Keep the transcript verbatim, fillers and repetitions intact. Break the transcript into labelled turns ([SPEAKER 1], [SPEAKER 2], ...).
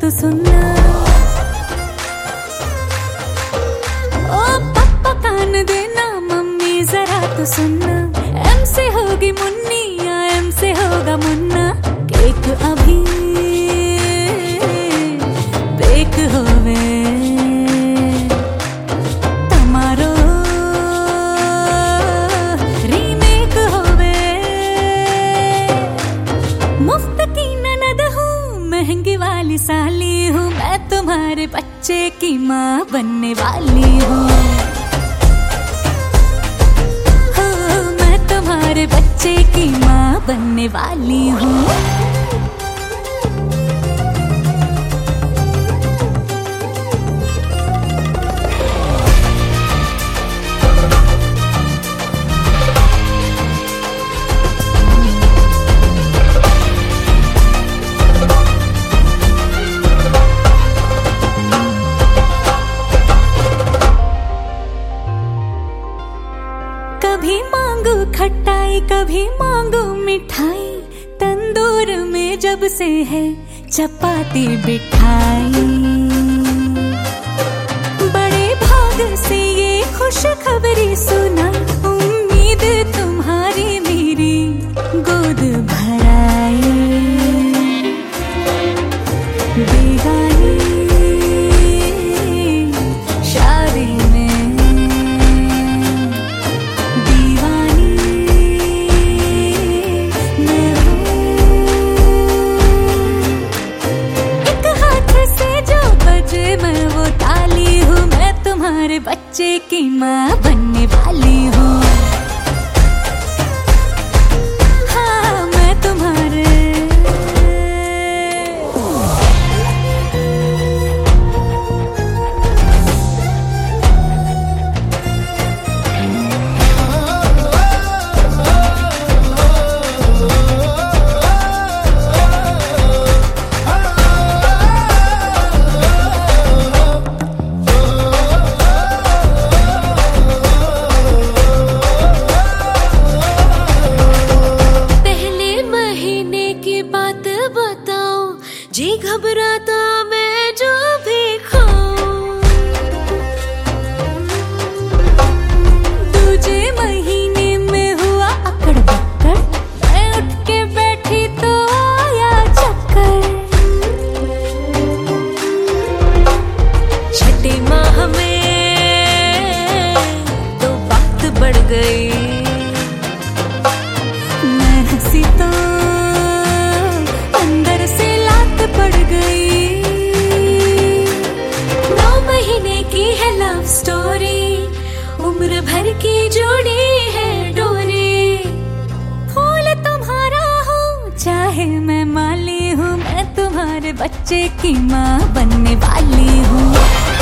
[SPEAKER 1] तो सुनना। ओ पापा कान देना, मम्मी जरा तो सुनना। एम से होगी मुन्नी या एम से होगा मुन्ना। केक अभी बेक होवे, तमारो रीमेक होवे। मुफ्त की ननद हूँ, महंगी वाली साली हूँ। मैं तुम्हारे बच्चे की माँ बनने वाली हूँ। तुम्हारे बच्चे की माँ बनने वाली हूँ। कभी मांगू खटाई, कभी मांगू मिठाई। तंदूर में जब से है चपाती बिठाई। बड़े भाग से ये खुश खबरी सुना। उम्मीद तुम्हारी मेरी गोद भराई। बेगानी शादी में तुम्हारे बच्चे की माँ बनने वाली हूँ। हाँ मैं तुम्हारे जी घबराता मैं जो भी खाऊं। दूजे महीने में हुआ अकड़ बक्कड़। मैं उठ के बैठी तो आया चक्कर। छठे माह में तो बात बढ़ गई। मैं हंसी तो अंदर से पड़ गई। नौ महीने की है लव स्टोरी। उम्र भर की जोड़ी है डोरी। फूल तुम्हारा हूँ, चाहे मैं माली हूँ। मैं तुम्हारे बच्चे की माँ बनने वाली हूँ।